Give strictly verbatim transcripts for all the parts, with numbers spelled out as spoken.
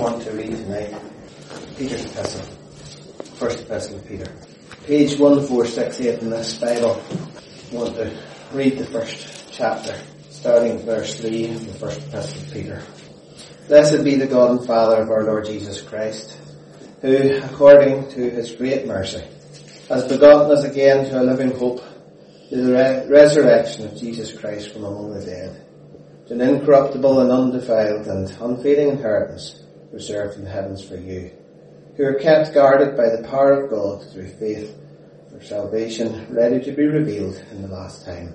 want to read tonight, Peter's epistle, first epistle of Peter. Page one four six eight in this Bible. I want to read the first chapter, starting at verse three of the first epistle of Peter. Blessed be the God and Father of our Lord Jesus Christ, who, according to his great mercy, has begotten us again to a living hope through the re- resurrection of Jesus Christ from among the dead, to an incorruptible and undefiled and unfading inheritance reserved in the heavens for you, who are kept guarded by the power of God through faith for salvation, ready to be revealed in the last time,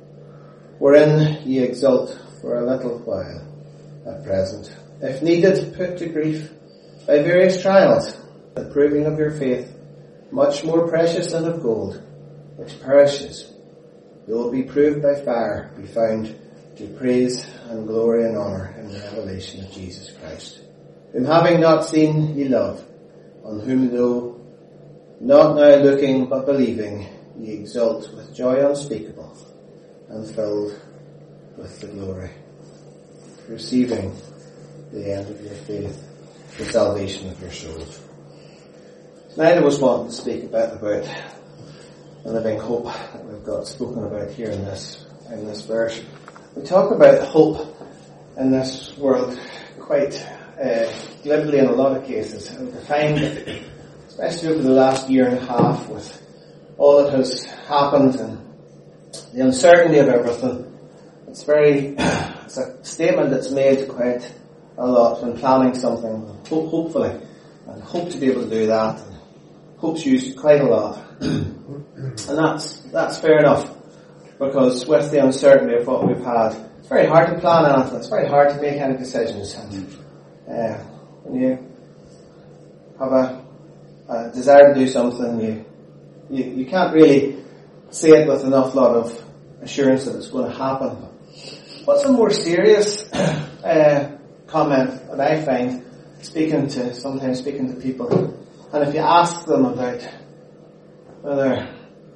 wherein ye exult for a little while at present, if needed, put to grief by various trials, the proving of your faith, much more precious than of gold, which perishes, though it be proved by fire, be found to praise and glory and honour in the revelation of Jesus Christ, whom having not seen ye love, on whom though not now looking but believing, ye exult with joy unspeakable and filled with the glory, receiving the end of your faith, the salvation of your souls. Tonight I was wanting to speak a bit about the living hope that we've got spoken about here in this in this verse. We talk about hope in this world quite uh, glibly in a lot of cases, and we find that, especially over the last year and a half, with all that has happened and the uncertainty of everything, it's very it's a statement that's made quite a lot when planning something, hope, hopefully, and hope to be able to do that, and hope's used quite a lot. And that's that's fair enough, because with the uncertainty of what we've had, it's very hard to plan anything, it's very hard to make any decisions, and uh, when you have a, a desire to do something, you, you you can't really say it with enough lot of assurance that it's going to happen. What's a more serious uh, comment that I find, speaking to, sometimes speaking to people, and if you ask them about whether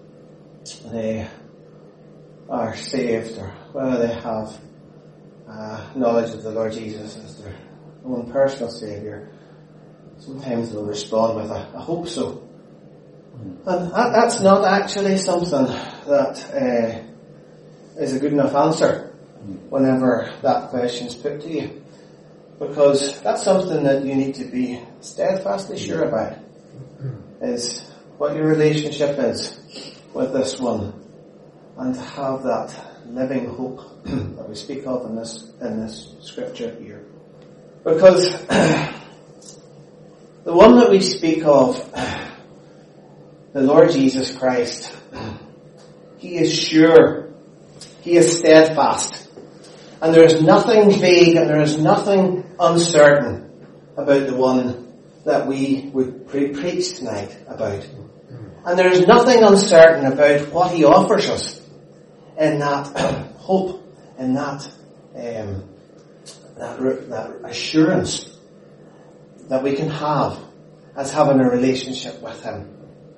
they are saved or whether they have uh, knowledge of the Lord Jesus as their own personal Saviour, sometimes they'll respond with a, I hope so. And that, that's not actually something that uh, is a good enough answer whenever that question is put to you, because that's something that you need to be steadfastly sure about, is what your relationship is with this one, and to have that living hope that we speak of in this in this scripture here. Because the one that we speak of, the Lord Jesus Christ, he is sure, he is steadfast, and there is nothing vague and there is nothing uncertain about the one that we would pre- preach tonight about. And there is nothing uncertain about what he offers us in that hope, in that, um, that, re- that assurance that we can have as having a relationship with him.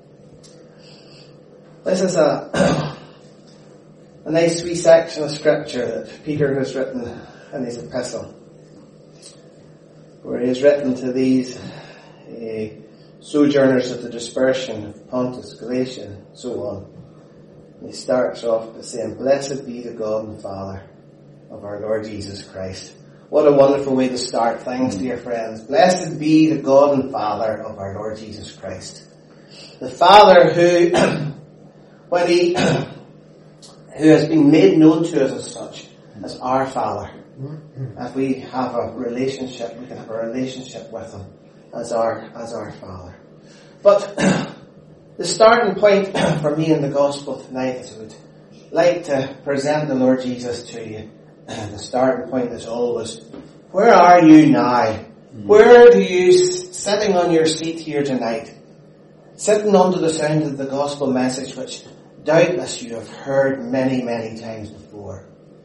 This is a, a nice wee section of scripture that Peter has written in his epistle, where he has written to these uh, sojourners of the dispersion of Pontus, Galatia, and so on. And he starts off by saying, Blessed be the God and Father of our Lord Jesus Christ. What a wonderful way to start things, dear friends. Blessed be the God and Father of our Lord Jesus Christ. The Father who, when he, who has been made known to us as such, as our Father. As we have a relationship, we can have a relationship with him as our as our Father. But the starting point for me in the gospel tonight is I would like to present the Lord Jesus to you. The starting point is always, where are you now? Where do you, sitting on your seat here tonight, sitting under the sound of the gospel message, which doubtless you have heard many, many times before,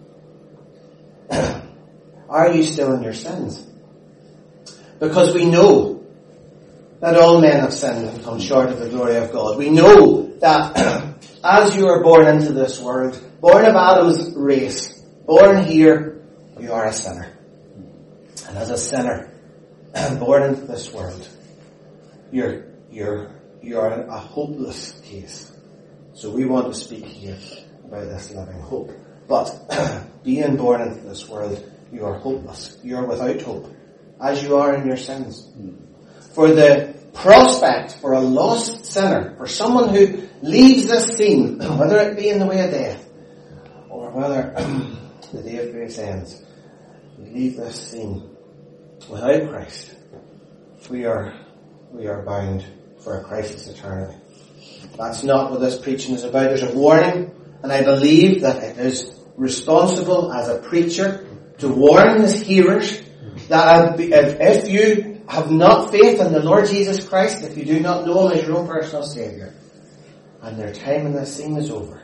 are you still in your sins? Because we know that all men have sinned and come short of the glory of God. We know that as you are born into this world, born of Adam's race, born here, you are a sinner. And as a sinner, born into this world, you're, you're, you're a hopeless case. So we want to speak here about this living hope. But being born into this world, you are hopeless. You are without hope, as you are in your sins. For the prospect for a lost sinner, for someone who leaves this scene, whether it be in the way of death, or whether the day of grace ends, we leave this scene without Christ, we are we are bound for a crisis eternity. That's not what this preaching is about. There's a warning, and I believe that it is responsible as a preacher to warn his hearers that if you have not faith in the Lord Jesus Christ, if you do not know Him as your own personal Saviour, and their time in this scene is over,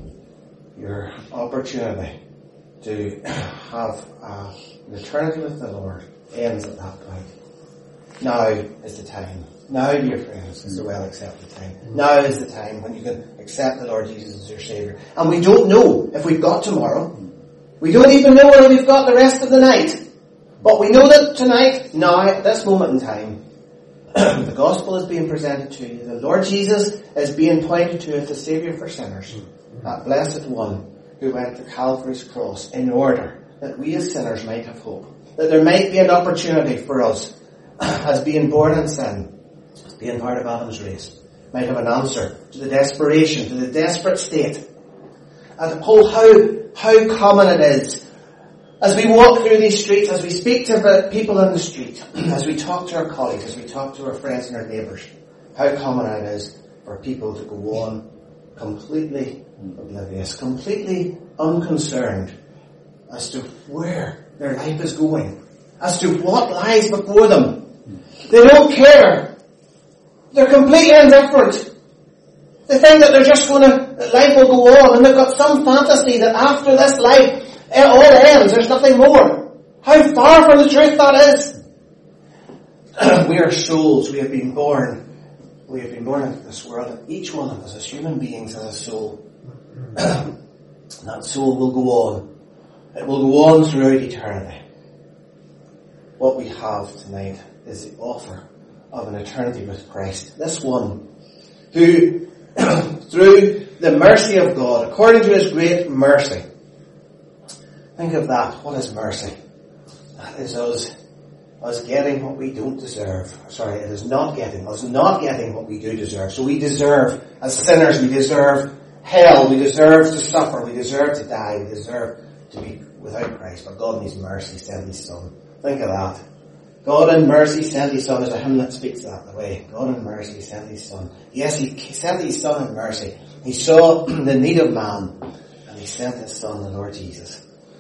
your opportunity to have uh, an eternity with the Lord ends at that point. Now is the time. Now, dear friends, is the well-accepted time. Now is the time when you can accept the Lord Jesus as your Saviour. And we don't know if we've got tomorrow. We don't even know whether we've got the rest of the night. But we know that tonight, now, at this moment in time, the gospel is being presented to you. The Lord Jesus is being pointed to as the Saviour for sinners. That blessed one who went to Calvary's cross in order that we as sinners might have hope. That there might be an opportunity for us as being born in sin, as being part of Adam's race, might have an answer to the desperation, to the desperate state. And oh, how, how common it is as we walk through these streets, as we speak to people in the street, as we talk to our colleagues, as we talk to our friends and our neighbours, how common it is for people to go on completely oblivious, completely unconcerned as to where their life is going, as to what lies before them. They don't care. They're completely indifferent. They think that they're just going to, that life will go on, and they've got some fantasy that after this life, it all ends, there's nothing more. How far from the truth that is. We are souls, we have been born. We have been born into this world, and each one of us as human beings has a soul. That soul will go on. It will go on throughout eternity. What we have tonight is the offer of an eternity with Christ. This one who, through the mercy of God, according to His great mercy, think of that. What is mercy? That is us, us getting what we don't deserve. Sorry, it is not getting, us not getting what we do deserve. So we deserve, as sinners, we deserve hell, we deserve to suffer, we deserve to die, we deserve to be without Christ. But God in His mercy sent His Son. Think of that. God in mercy sent His Son. There's a hymn that speaks that the way. God in mercy sent His Son. Yes, He sent His Son in mercy. He saw the need of man, and He sent His Son, the Lord Jesus.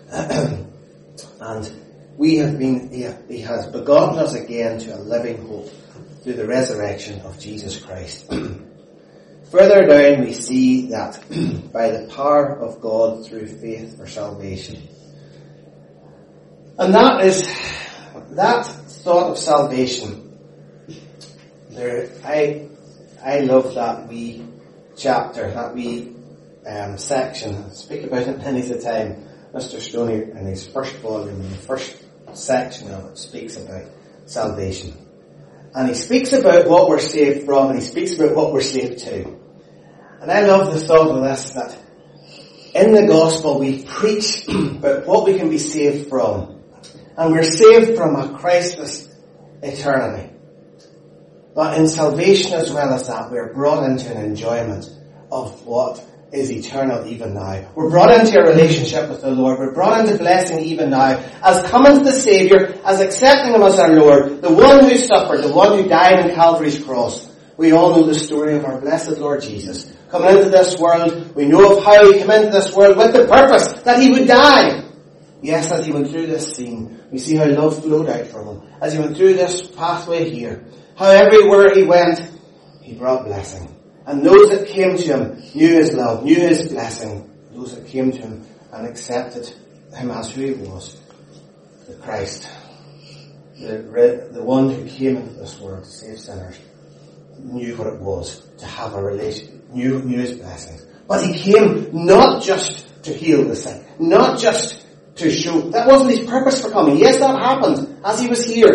And we have been, he, he has begotten us again to a living hope through the resurrection of Jesus Christ. Further down we see that by the power of God through faith for salvation. And that is, that thought of salvation, there, I, I love that wee chapter, that wee um, section. I speak about it many a time. Mister Stoney, in his first volume, in the first section of it, speaks about salvation. And he speaks about what we're saved from, and he speaks about what we're saved to. And I love the thought of this, that in the gospel we preach about what we can be saved from. And we're saved from a Christless eternity. But in salvation as well as that, we're brought into an enjoyment of what is eternal even now. We're brought into a relationship with the Lord. We're brought into blessing even now. As coming to the Saviour, as accepting Him as our Lord, the one who suffered, the one who died on Calvary's cross. We all know the story of our blessed Lord Jesus. Coming into this world, we know of how He came into this world with the purpose that He would die. Yes, as He went through this scene, we see how love flowed out from Him. As He went through this pathway here, how everywhere He went, He brought blessing. And those that came to Him knew His love, knew His blessing. Those that came to Him and accepted Him as who He was, the Christ, the, the one who came into this world to save sinners, knew what it was to have a relation, knew, knew His blessings. But He came not just to heal the sick, not just to show, that wasn't His purpose for coming. Yes, that happened as He was here.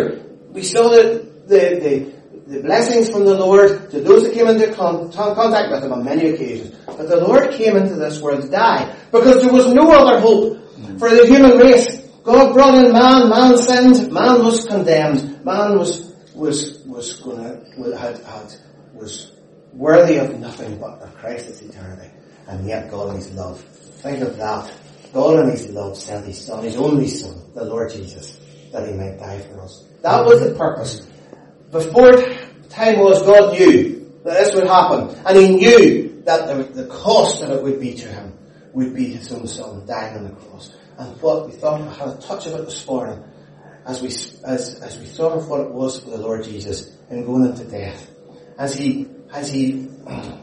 we saw the, the, the, the blessings from the Lord to those that came into con- contact with him on many occasions. But the Lord came into this world to die because there was no other hope for the human race. God brought in man, man sinned, man was condemned, man was, was, was gonna, had, had, was worthy of nothing but of Christ's eternity. And yet God in his love, think of that. God in his love sent his son, his only son, the Lord Jesus, that he might die for us. That was the purpose. Before time was, God knew that this would happen. And he knew that the, the cost that it would be to him would be his own son dying on the cross. And what we thought, we had a touch of it this morning, as we, as, as we thought of what it was for the Lord Jesus in going into death. As he, as he, uh,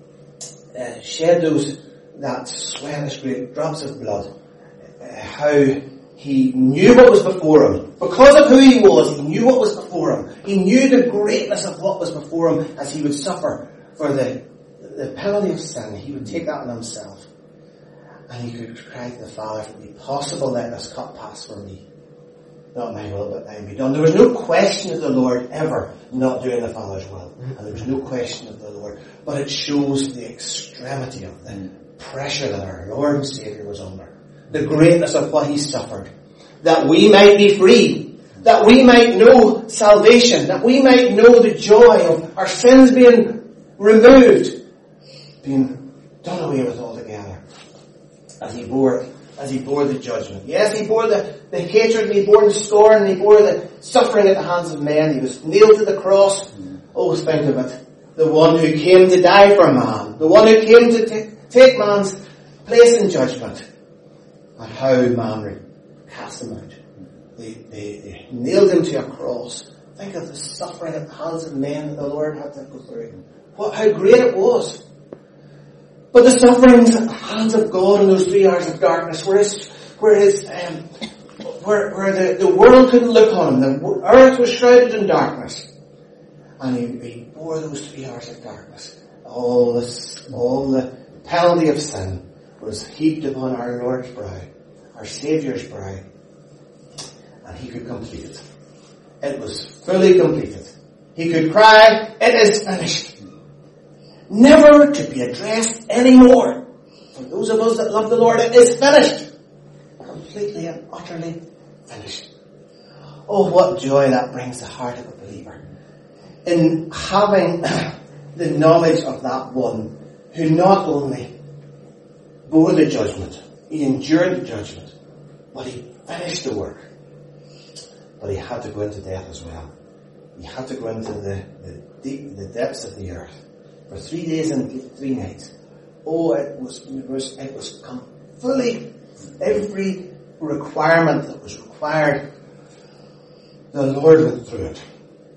shed those, that sweat, those great drops of blood, uh, how he knew what was before him. Because of who he was, he knew what was before him. He knew the greatness of what was before him as he would suffer for the, the penalty of sin. He would take that on himself. And he could cry to the Father, if it be possible, let this cup pass from me. Not my will, but thine be done. There was no question of the Lord ever not doing the Father's will. And there was no question of the Lord. But it shows the extremity of the pressure that our Lord and Saviour was under. The greatness of what he suffered. That we might be free. That we might know salvation. That we might know the joy of our sins being removed. Being done away with altogether. As he bore it. As he bore the judgment. Yes, he bore the, the hatred, and he bore the scorn, and he bore the suffering at the hands of men. He was nailed to the cross. Oh, think of it. The one who came to die for man. The one who came to t- take man's place in judgment. And how man cast him out. They, they, they nailed him to a cross. Think of the suffering at the hands of men that the Lord had to go through. What, how great it was. But the sufferings at the hands of God in those three hours of darkness, where his, where his, um, where, where the, the world couldn't look on him, the earth was shrouded in darkness, and he, he bore those three hours of darkness. All this, all the penalty of sin was heaped upon our Lord's brow, our Saviour's brow, and he could complete it. It was fully completed. He could cry, "It is finished." Never to be addressed anymore. For those of us that love the Lord, it is finished. Completely and utterly finished. Oh, what joy that brings the heart of a believer. In having the knowledge of that one who not only bore the judgment, he endured the judgment, but he finished the work. But he had to go into death as well. He had to go into the, the deep, the depths of the earth. For three days and three nights. Oh, it was, it was, it was fully, every requirement that was required, the Lord went through it.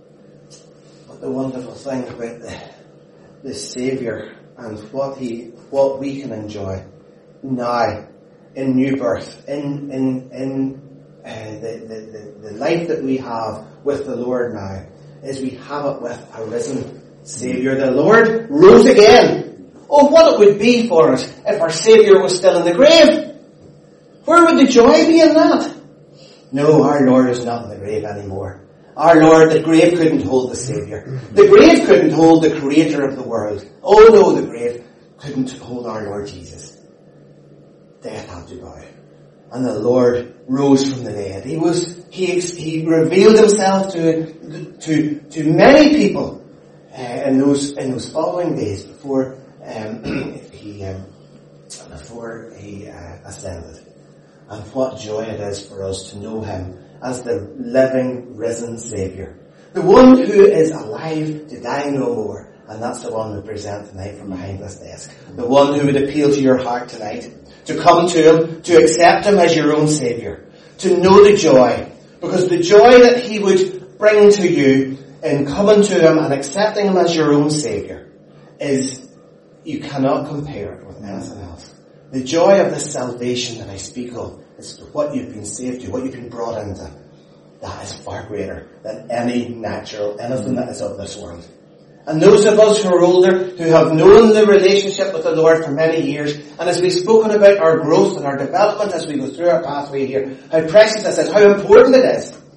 But the wonderful thing about the, the Saviour and what he, what we can enjoy now, in new birth, in, in, in, uh, the, the, the, the life that we have with the Lord now, is we have it with a risen Saviour. The Lord rose again. Oh, what it would be for us if our Saviour was still in the grave. Where would the joy be in that? No, our Lord is not in the grave anymore. Our Lord, the grave couldn't hold the Saviour. The grave couldn't hold the Creator of the world. Oh no, the grave couldn't hold our Lord Jesus. Death had to bow. And the Lord rose from the dead. He was, he, he revealed himself to, to, to many people. Uh, in those in those following days before um, he um, before he uh, ascended, and what joy it is for us to know him as the living risen Saviour, the one who is alive to die no more, and that's the one we present tonight from behind this desk. The one who would appeal to your heart tonight, to come to him, to accept him as your own Saviour, to know the joy, because the joy that he would bring to you in coming to him and accepting him as your own Saviour is, you cannot compare it with anything else. The joy of this salvation that I speak of is what you've been saved to, what you've been brought into. That is far greater than any natural, anything that is of this world. And those of us who are older, who have known the relationship with the Lord for many years, and as we've spoken about our growth and our development as we go through our pathway here, how precious this is, how important it is.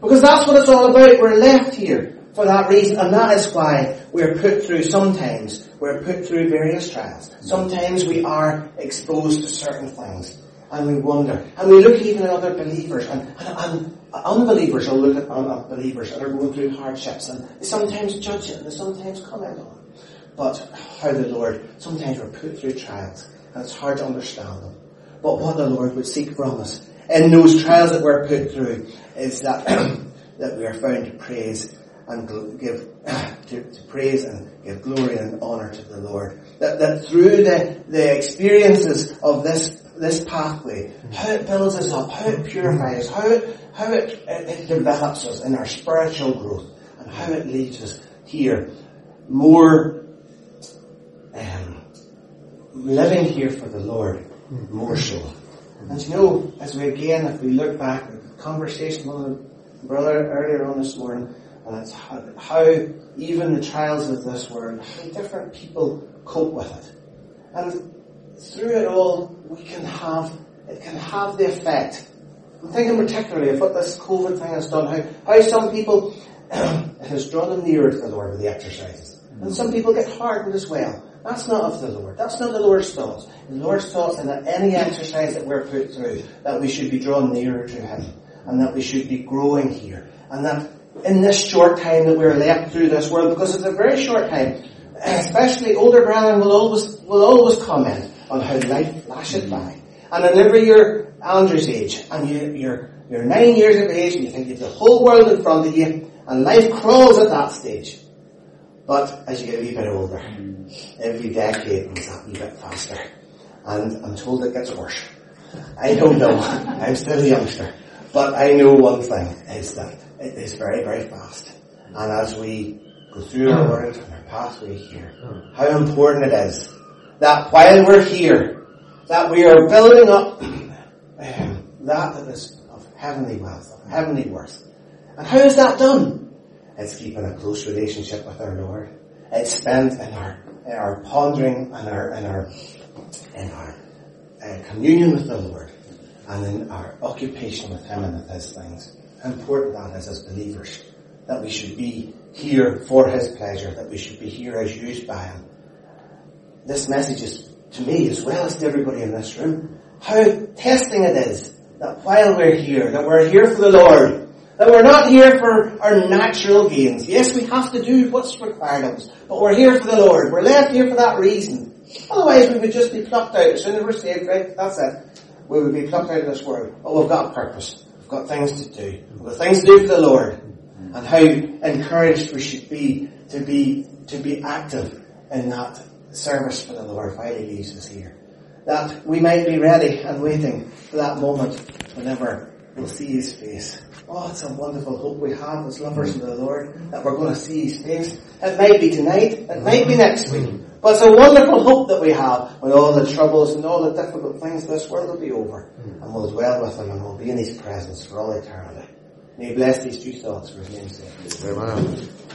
Because that's what it's all about. We're left here for that reason, and that is why we're put through, sometimes, we're put through various trials. Sometimes we are exposed to certain things, and we wonder. And we look even at other believers, and, and, and unbelievers will look at unbelievers that are going through hardships, and they sometimes judge it, and they sometimes comment on it. But how the Lord, sometimes we're put through trials, and it's hard to understand them. But what the Lord would seek from us in those trials that we're put through is that that we are found to praise and give to, to praise and give glory and honour to the Lord. That that through the the experiences of this this pathway, how it builds us up, how it purifies, how it how it, it, it develops us in our spiritual growth, and how it leads us here more um, living here for the Lord more so. And you know, as we again, if we look back at the conversation with the brother earlier on this morning, and it's how, how even the trials of this world, how different people cope with it. And through it all, we can have, it can have the effect. I'm thinking particularly of what this COVID thing has done, how, how some people, it has drawn them nearer to the Lord with the exercises. And some people get hardened as well. That's not of the Lord. That's not the Lord's thoughts. The Lord's thoughts is that any exercise that we're put through, that we should be drawn nearer to Him, and that we should be growing here, and that in this short time that we're left through this world, because it's a very short time, especially older brethren will always will always comment on how life flashes by. And whenever you're Andrew's age, and you, you're you're nine years of age, and you think you have the whole world in front of you, and life crawls at that stage. But as you get a wee bit older, every decade goes that wee bit faster. And I'm told it gets worse. I don't know. I'm still a youngster. But I know one thing is that it is very, very fast. And as we go through our world and our pathway here, how important it is that while we're here, that we are building up um, that that is of heavenly wealth, of heavenly worth. And how is that done? It's keeping a close relationship with our Lord. It's spent in our in our pondering and our in our in our uh, communion with the Lord, and in our occupation with Him and with His things. How important that is as believers, that we should be here for His pleasure, that we should be here as used by Him. This message is to me as well as to everybody in this room, how testing it is that while we're here, that we're here for the Lord. That we're not here for our natural gains. Yes, we have to do what's required of us, but we're here for the Lord. We're left here for that reason. Otherwise we would just be plucked out. As soon as we're saved, right, that's it. We would be plucked out of this world. But we've got a purpose. We've got things to do. We've got things to do for the Lord. And how encouraged we should be to be, to be active in that service for the Lord while He leaves us here. That we might be ready and waiting for that moment whenever we'll see His face. Oh, it's a wonderful hope we have as lovers of the Lord, that we're going to see His face. It might be tonight, it might be next week, but it's a wonderful hope that we have when all the troubles and all the difficult things of this world will be over, and we'll dwell with Him and we'll be in His presence for all eternity. May He bless these few thoughts for His name's sake. Amen.